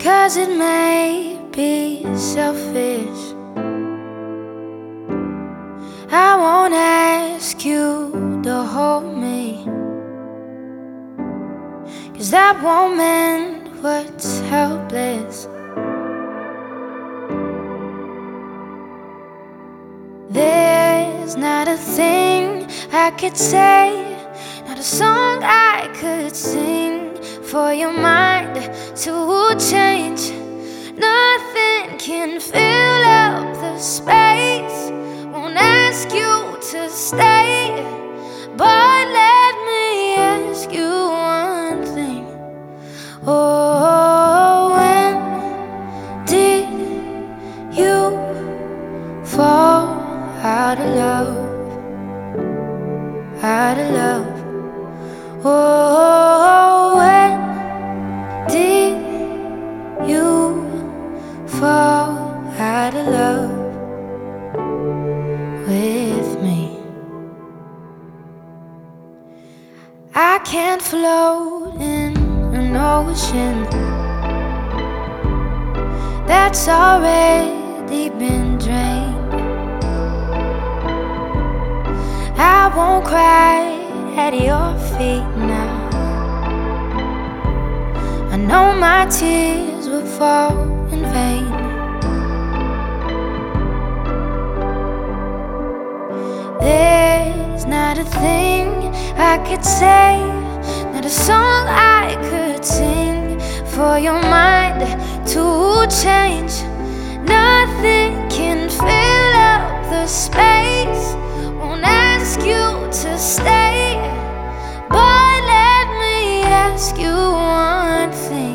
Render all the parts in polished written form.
'Cause it may be selfish. I won't ask you to hold me, 'cause that won't mend what's helpless. There's not a thing I could say, not a song I could sing for your mind to change. Nothing can fill up the space. Won't ask you to stay, but let me ask you one thing. Oh, when did you fall out of love? Out of love. Oh, when did you fall out of love with me? I can't float in an ocean that's already been drained. I won't cry at your feet now. I know my tears will fall in vain. There's not a thing I could say, not a song I could sing for your mind to change. Nothing can fill up the space. Won't ask you to stay, but let me ask you one thing.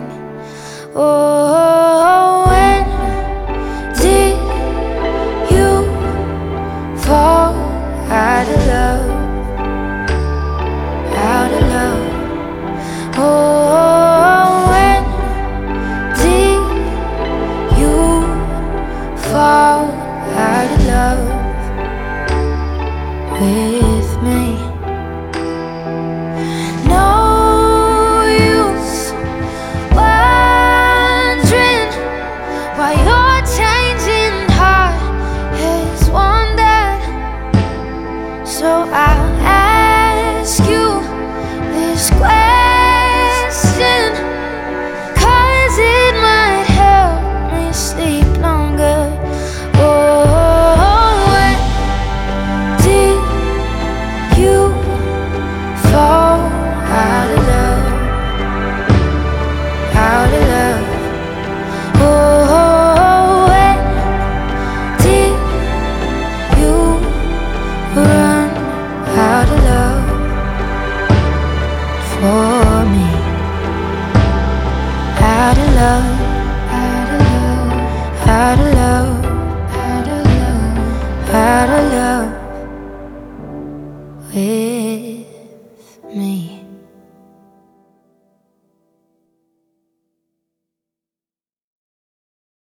Oh, when did you fall out of love? Out of love. Oh, when did you fall out of love with me? No use wondering why your changing heart has wandered. So I'll ask you this question, 'cause it might help me sleep longer. Oh, when did you fall out of love? Out of love. Oh, when did you run out of love for me? Out of love. Out of love. Out of love. Out of love. Out of love.